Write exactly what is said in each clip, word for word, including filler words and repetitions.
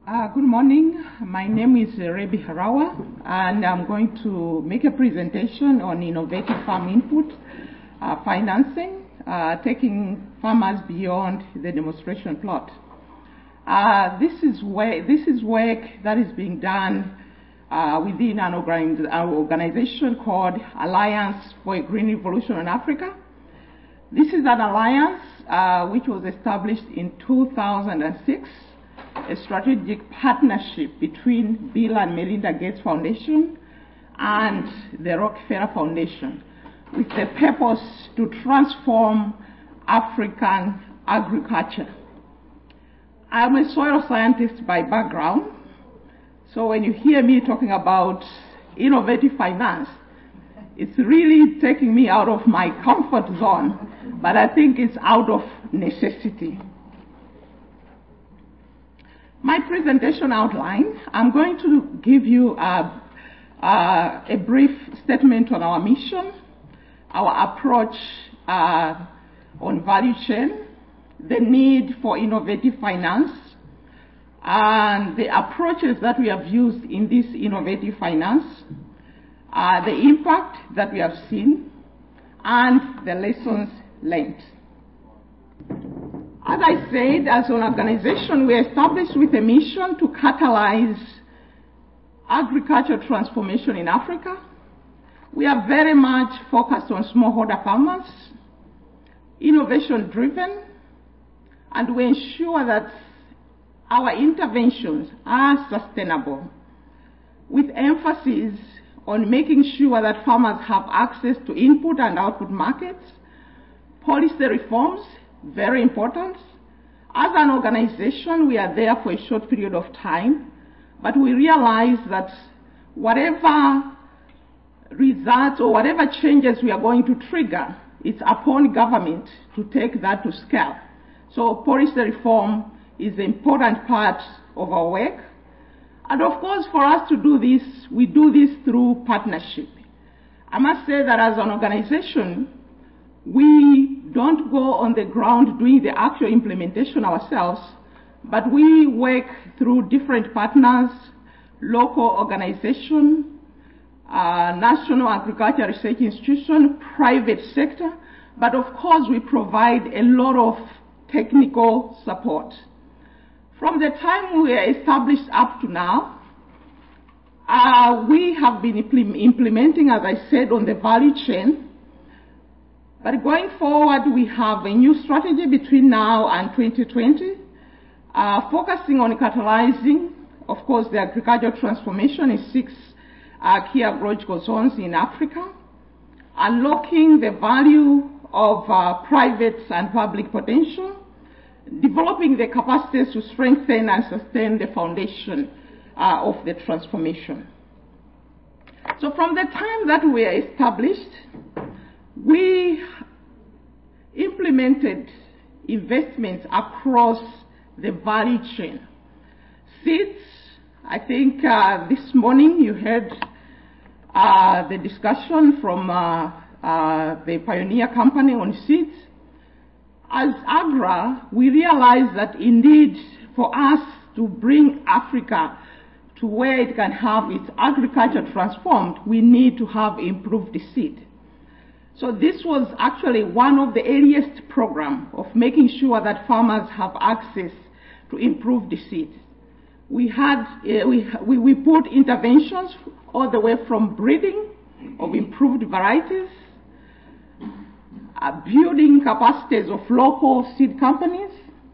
Uh, good morning. My name is uh, Rebi Harawa, and I'm going to make a presentation on innovative farm input uh, financing, uh, taking farmers beyond the demonstration plot. Uh, this is where this is work that is being done uh, within an organ organization called Alliance for a Green Revolution in Africa. This is an alliance uh, which was established in two thousand six. A strategic partnership between Bill and Melinda Gates Foundation and the Rockefeller Foundation with the purpose to transform African agriculture. I am a soil scientist by background, so when you hear me talking about innovative finance, it's really taking me out of my comfort zone, but I think it's out of necessity. My presentation outline, I'm going to give you a, a, a brief statement on our mission, our approach uh, on value chain, the need for innovative finance, and the approaches that we have used in this innovative finance, uh, the impact that we have seen, and the lessons learned. As I said, as an organization, we are established with a mission to catalyze agricultural transformation in Africa. We are very much focused on smallholder farmers, innovation-driven, and we ensure that our interventions are sustainable, with emphasis on making sure that farmers have access to input and output markets, policy reforms, very important. As an organization, we are there for a short period of time, but we realize that whatever results or whatever changes we are going to trigger, it's upon government to take that to scale. So policy reform is an important part of our work. And of course, for us to do this, we do this through partnership. I must say that as an organization, we don't go on the ground doing the actual implementation ourselves, but we work through different partners, local organizations, uh, national agriculture research institution, private sector, but of course we provide a lot of technical support. From the time we are established up to now, uh, we have been impl- implementing, as I said, on the value chain. But going forward, we have a new strategy between now and twenty twenty, uh, focusing on catalyzing, of course, the agricultural transformation in six uh, key agricultural zones in Africa, unlocking the value of uh, private and public potential, developing the capacities to strengthen and sustain the foundation uh, of the transformation. So from the time that we are established, we implemented investments across the value chain. Seeds, I think uh, this morning you heard uh, the discussion from uh, uh, the Pioneer Company on seeds. As AGRA, we realized that indeed for us to bring Africa to where it can have its agriculture transformed, we need to have improved seed. So this was actually one of the earliest programs of making sure that farmers have access to improved seed. We had uh, we, we we put interventions all the way from breeding of improved varieties, uh, building capacities of local seed companies,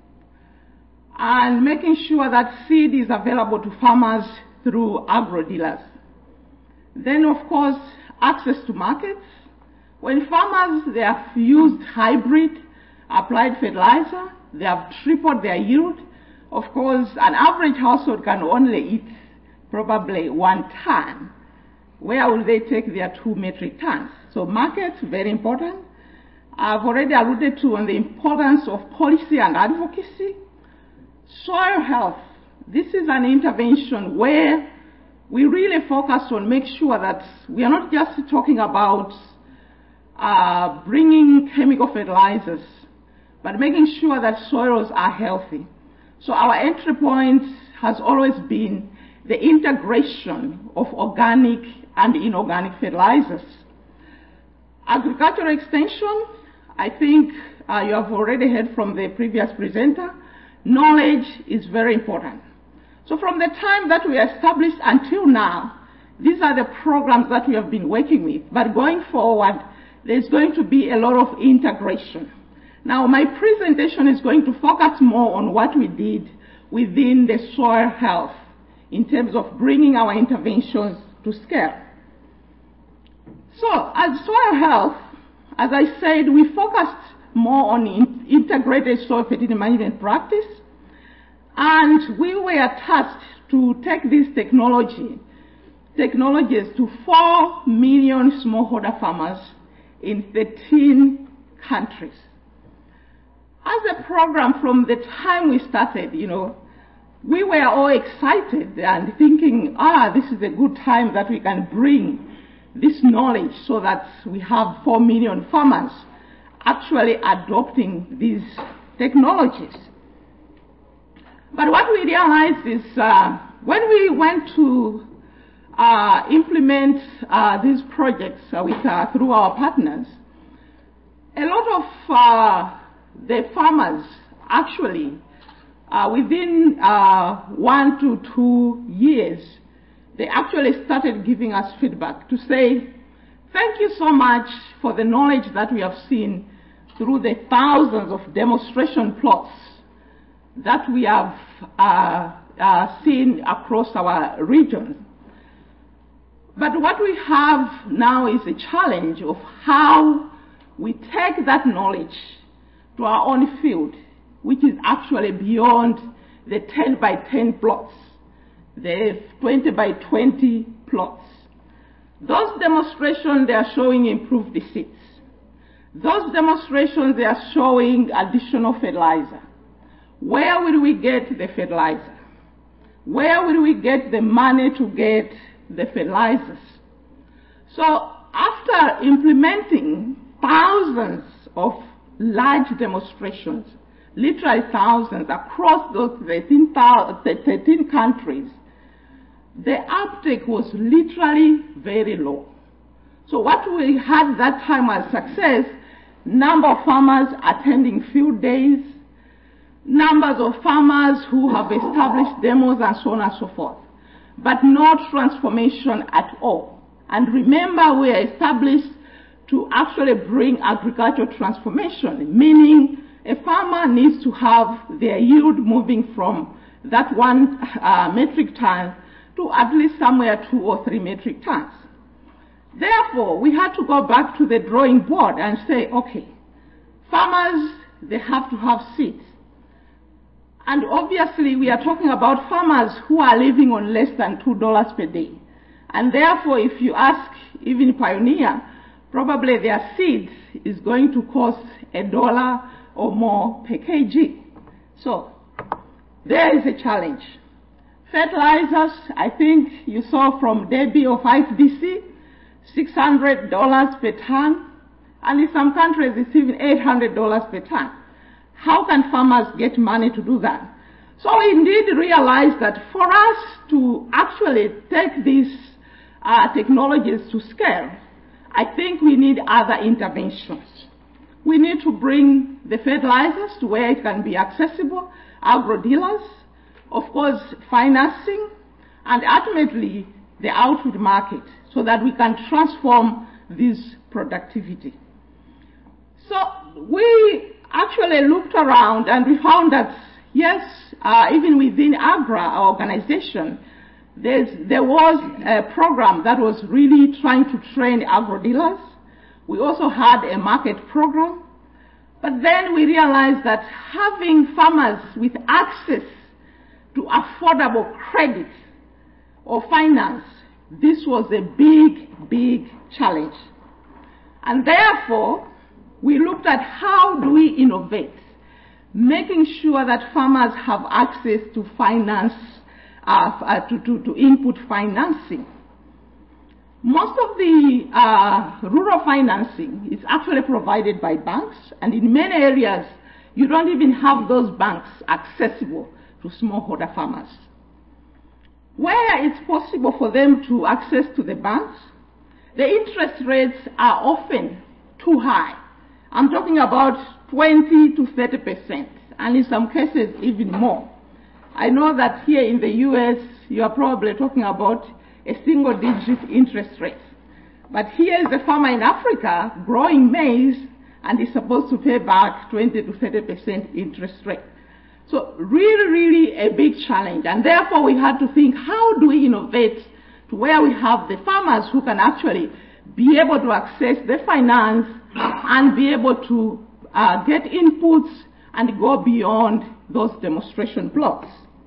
and making sure that seed is available to farmers through agro dealers. Then, of course, access to markets. When farmers, they have used hybrid applied fertilizer, they have tripled their yield. Of course, an average household can only eat probably one ton. Where will they take their two metric tons? So markets, very important. I've already alluded to on the importance of policy and advocacy. Soil health, this is an intervention where we really focus on make sure that we are not just talking about Uh, bringing chemical fertilizers, but making sure that soils are healthy. So our entry point has always been the integration of organic and inorganic fertilizers. Agricultural extension, I think uh, you have already heard from the previous presenter, knowledge is very important. So from the time that we established until now, these are the programs that we have been working with. But going forward, there's going to be a lot of integration. Now, my presentation is going to focus more on what we did within the soil health in terms of bringing our interventions to scale. So, as soil health, as I said, we focused more on in integrated soil fertility management practice, and we were tasked to take this technology technologies to four million smallholder farmers in thirteen countries. As a program, from the time we started, you know, we were all excited and thinking, ah, this is a good time that we can bring this knowledge so that we have four million farmers actually adopting these technologies. But what we realized is uh, when we went to uh, implement uh, these projects uh, with, uh, through our partners, a lot of uh, the farmers actually, uh, within uh, one to two years, they actually started giving us feedback to say, thank you so much for the knowledge that we have seen through the thousands of demonstration plots that we have uh, uh, seen across our region. But what we have now is a challenge of how we take that knowledge to our own field, which is actually beyond the ten by ten plots, the twenty by twenty plots. Those demonstrations, they are showing improved receipts. Those demonstrations, they are showing additional fertilizer. Where will we get the fertilizer? Where will we get the money to get the fertilizers? So after implementing thousands of large demonstrations, literally thousands across those thirteen, thirteen countries, the uptake was literally very low. So what we had that time as success, number of farmers attending field days, numbers of farmers who have established demos and so on and so forth, but no transformation at all. And remember, we are established to actually bring agricultural transformation, meaning a farmer needs to have their yield moving from that one uh, metric ton to at least somewhere two or three metric tons. Therefore, we had to go back to the drawing board and say, okay, farmers, they have to have seeds. And obviously, we are talking about farmers who are living on less than two dollars per day. And therefore, if you ask even Pioneer, probably their seed is going to cost a dollar or more per kg. So, there is a challenge. Fertilizers, I think you saw from Debbie of I F D C, six hundred dollars per ton, and in some countries it's even eight hundred dollars per ton. How can farmers get money to do that? So we indeed realized that for us to actually take these uh, technologies to scale, I think we need other interventions. We need to bring the fertilizers to where it can be accessible, agro-dealers, of course financing, and ultimately the output market, so that we can transform this productivity. So we actually looked around and we found that, yes, uh, even within AGRA, our organization, there's, there was a program that was really trying to train agro-dealers. We also had a market program. But then we realized that having farmers with access to affordable credit or finance, this was a big, big challenge. And therefore, we looked at how do we innovate, making sure that farmers have access to finance, uh, uh, to, to, to input financing. Most of the uh, rural financing is actually provided by banks, and in many areas, you don't even have those banks accessible to smallholder farmers. where it's possible for them to access to the banks, the interest rates are often too high. I'm talking about twenty to thirty percent, and in some cases even more. I know that here in the U S, you are probably talking about a single-digit interest rate. But here is a farmer in Africa growing maize, and is supposed to pay back twenty to thirty percent interest rate. So really, really a big challenge. And therefore, we had to think, how do we innovate to where we have the farmers who can actually be able to access the finance and be able to uh, get inputs and go beyond those demonstration blocks.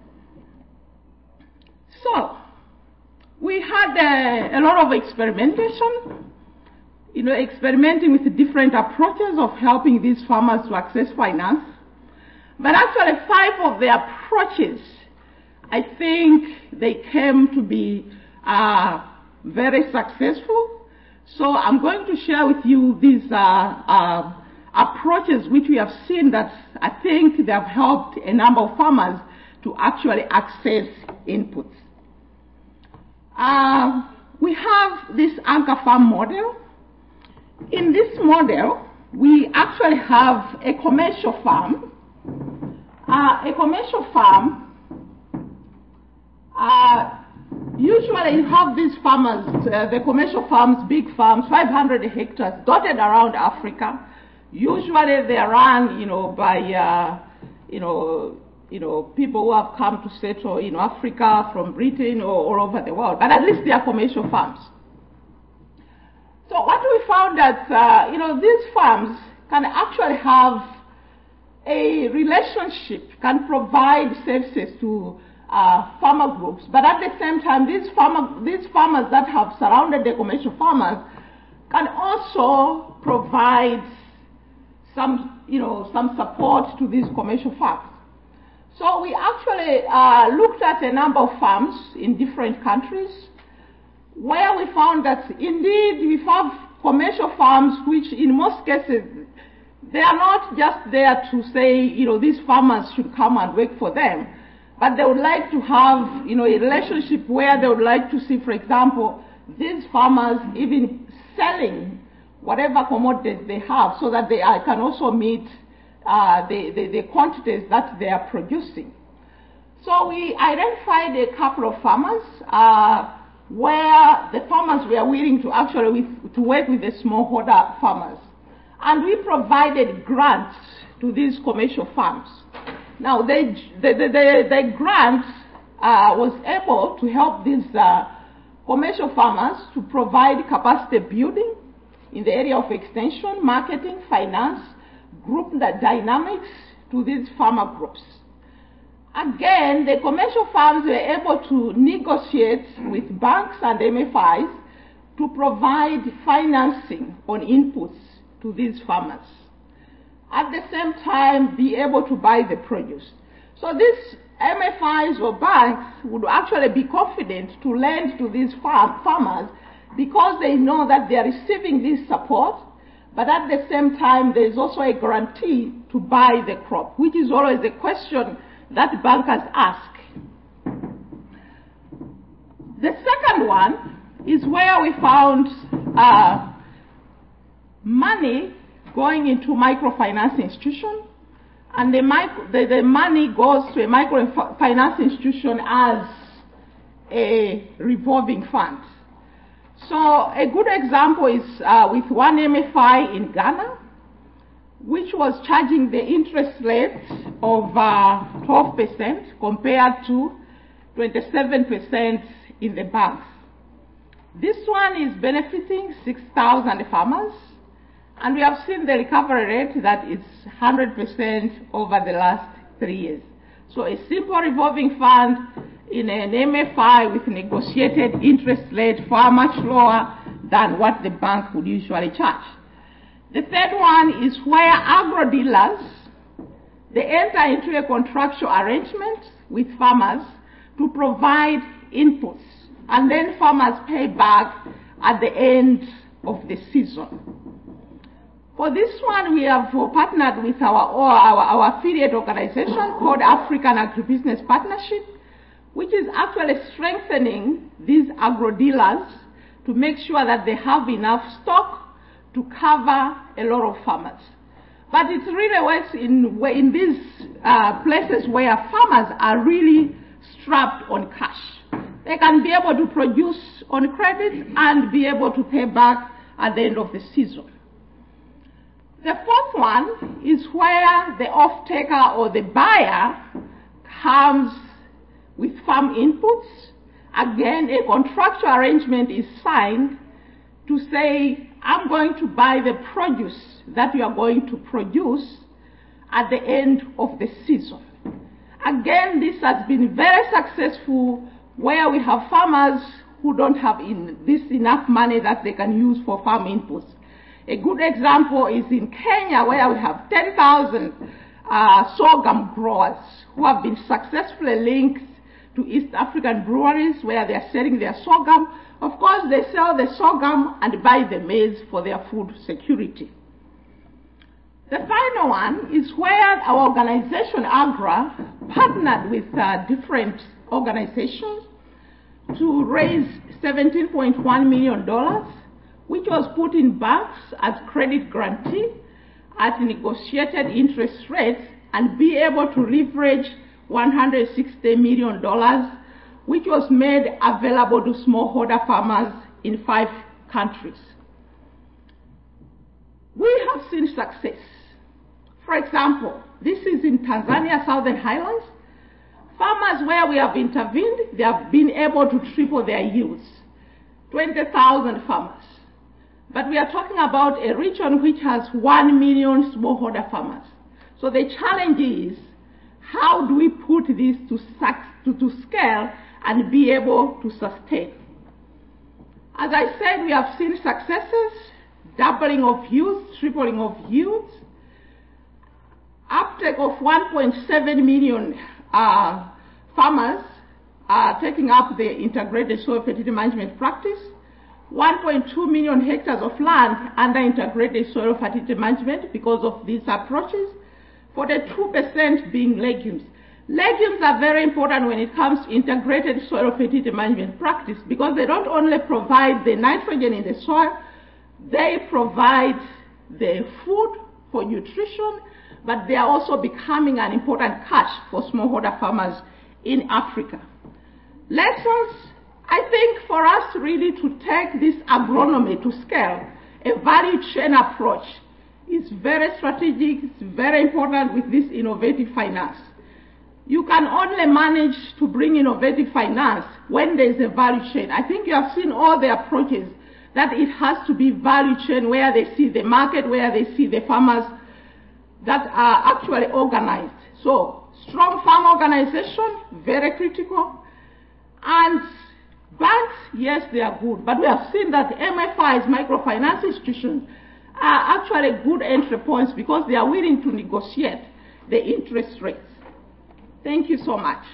So we had a, a lot of experimentation, you know, experimenting with the different approaches of helping these farmers to access finance. But actually, five of the approaches, I think they came to be uh, very successful. So I'm going to share with you these uh, uh, approaches which we have seen that I think they have helped a number of farmers to actually access inputs. Uh, we have this anchor farm model. In this model, we actually have a commercial farm. Uh, a commercial farm, uh, usually you have these farmers, uh, the commercial farms, big farms, five hundred hectares, dotted around Africa. Usually they are run, you know, by, uh, you know, you know, people who have come to settle in Africa from Britain or all over the world, but at least they are commercial farms. So what we found that, uh, you know, these farms can actually have a relationship, can provide services to uh, farmer groups, but at the same time, these, farmer, these farmers that have surrounded the commercial farmers can also provide some, you know, some support to these commercial farms. So we actually uh, looked at a number of farms in different countries, where we found that indeed we have commercial farms which in most cases they are not just there to say, you know, these farmers should come and work for them, but they would like to have, you know, a relationship where they would like to see, for example, these farmers even selling whatever commodities they have so that they uh, can also meet uh, the, the, the quantities that they are producing. So we identified a couple of farmers uh, where the farmers were willing to actually with, to work with the smallholder farmers. And we provided grants to these commercial farms. Now, they, the, the, the, the grant uh, was able to help these uh, commercial farmers to provide capacity building in the area of extension, marketing, finance, group dynamics to these farmer groups. Again, the commercial farms were able to negotiate with banks and M F Is to provide financing on inputs to these farmers. At the same time, be able to buy the produce. So these M F Is or banks would actually be confident to lend to these farm farmers because they know that they are receiving this support, but at the same time, there is also a guarantee to buy the crop, which is always a question that bankers ask. The second one is where we found uh, money going into microfinance institution, and the, micro, the, the money goes to a microfinance institution as a revolving fund. So a good example is uh, with one M F I in Ghana, which was charging the interest rate of uh, twelve percent compared to twenty-seven percent in the banks. This one is benefiting six thousand farmers, and we have seen the recovery rate that is one hundred percent over the last three years. So a simple revolving fund in an M F I with negotiated interest rate far much lower than what the bank would usually charge. The third one is where agro dealers, they enter into a contractual arrangement with farmers to provide inputs, and then farmers pay back at the end of the season. For this one, we have partnered with our, our, our affiliate organization called African Agribusiness Partnership, which is actually strengthening these agro-dealers to make sure that they have enough stock to cover a lot of farmers. But it really works in, in these uh, places where farmers are really strapped on cash. They can be able to produce on credit and be able to pay back at the end of the season. The fourth one is where the off-taker or the buyer comes with farm inputs. Again, a contractual arrangement is signed to say, I'm going to buy the produce that you are going to produce at the end of the season. Again, this has been very successful where we have farmers who don't have in this enough money that they can use for farm inputs. A good example is in Kenya, where we have ten thousand uh, sorghum growers who have been successfully linked to East African breweries where they are selling their sorghum. Of course, they sell the sorghum and buy the maize for their food security. The final one is where our organization, AGRA, partnered with uh, different organizations to raise seventeen point one million dollars, which was put in banks as credit guarantee at negotiated interest rates and be able to leverage one hundred sixty million dollars, which was made available to smallholder farmers in five countries. We have seen success. For example, this is in Tanzania, Southern Highlands. Farmers where we have intervened, they have been able to triple their yields, twenty thousand farmers. But we are talking about a region which has one million smallholder farmers. So the challenge is, how do we put this to, to, to scale and be able to sustain? As I said, we have seen successes, doubling of yields, tripling of yields, uptake of one point seven million uh, farmers uh, taking up the integrated soil fertility management practice, one point two million hectares of land under integrated soil fertility management because of these approaches, forty-two percent being legumes. Legumes are very important when it comes to integrated soil fertility management practice because they don't only provide the nitrogen in the soil, they provide the food for nutrition, but they are also becoming an important cash for smallholder farmers in Africa. Lessons, I think for us really to take this agronomy to scale, a value chain approach is very strategic, it's very important with this innovative finance. You can only manage to bring innovative finance when there is a value chain. I think you have seen all the approaches that it has to be value chain where they see the market, where they see the farmers that are actually organized. So, strong farm organization, very critical. And banks, yes, they are good. But we have seen that M F Is, microfinance institutions, are actually good entry points because they are willing to negotiate the interest rates. Thank you so much.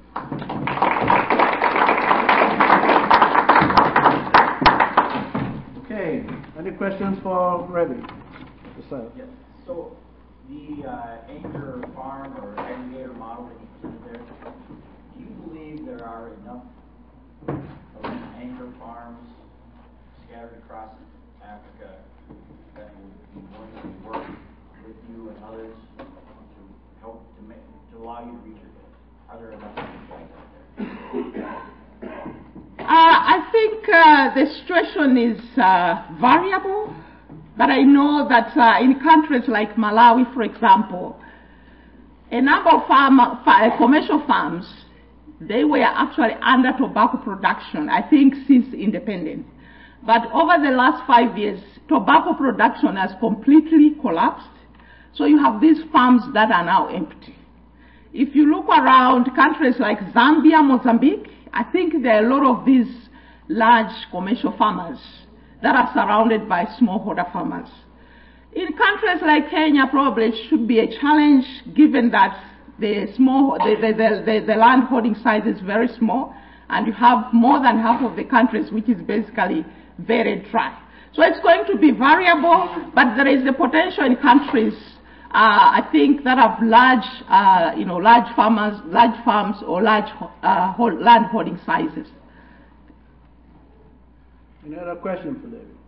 Okay, any questions for Ravi? Yes. So the uh, anchor farm or aggregator model that you presented there, do you believe there are enough of these anchor farms scattered across Africa that would be willing to work with you and others to help to make to allow you to reach your goals? Are there enough things like that there? Uh, I think uh, the situation is uh, variable, but I know that uh, in countries like Malawi, for example, a number of farm, uh, commercial farms, they were actually under tobacco production, I think since independence. But over the last five years, tobacco production has completely collapsed. So you have these farms that are now empty. If you look around countries like Zambia, Mozambique, I think there are a lot of these large commercial farmers that are surrounded by smallholder farmers. In countries like Kenya, probably it should be a challenge given that the small, the, the, the, the, the land holding size is very small, and you have more than half of the countries which is basically very dry. So it's going to be variable, but there is the potential in countries uh, I think that have large, uh, you know, large farmers, large farms or large uh, hold, land holding sizes. Any other question for David?